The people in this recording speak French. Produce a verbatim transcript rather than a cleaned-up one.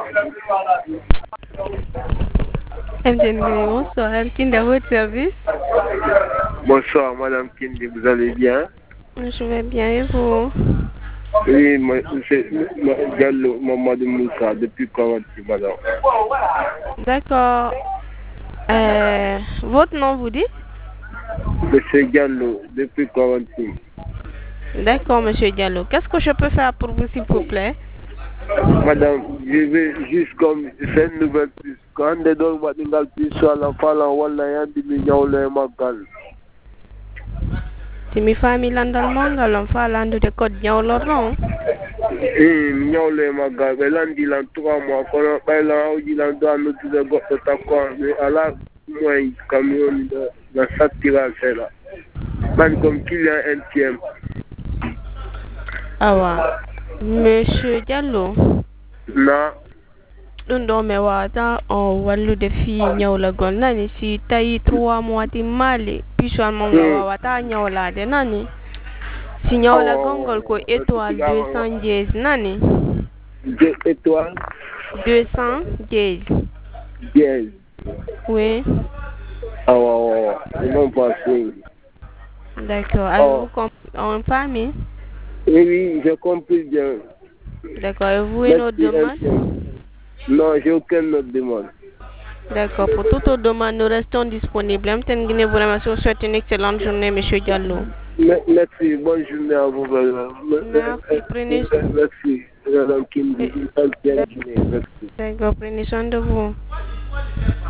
M T N Guinée, bonsoir. Kinde à votre service. Bonsoir, Madame Kinde, vous allez bien? Je vais bien et vous? Oui, moi, c'est Gallo, maman de Moussa, depuis Quaranti, madame. D'accord. Euh, votre nom vous dit? Monsieur Gallo, depuis Quaranti. D'accord, monsieur Diallo. Qu'est-ce que je peux faire pour vous, s'il vous plaît? Madame, je vais juste comme, c'est une nouvelle puce. Quand on est dans le puce, à la fin, on a un million de magal. Si mi famille landal mangal, on fa landu de code diawlo non? Eh, million de magal. Mais là, on dit dans trois mois, quand on parle là, on dit dans deux mois, nous devons t'accorder. Mais à la moi, il camion dans cette tirage là. Man, comme qu'il y a un tiers. Ah ouais. Monsieur Diallo. Non. Ɗum ɗo mi wawata on wallude fi ñawlagol nani si tawi trois mois timmali pisual mo nga wawata ñawlade nani si ñawlagol ngol ko étoile deux cent dièse nani deux étoiles deux cent dièse dièse oui. Ah ouais, ouais, c'est non passé. D'accord. Avez-vous compris en famille? Oui, oui, j'ai compris bien. D'accord. Et vous une autre demande? Non, j'ai aucune autre demande. D'accord. Pour toute autre demande, nous restons disponibles. M T N Guinée, vous remercie. Je vous souhaite une excellente journée, monsieur Diallo. Merci. Bonne journée à vous. Merci. Prenez soin. Merci. Madame Kinde. Merci. D'accord. Prenez soin de vous.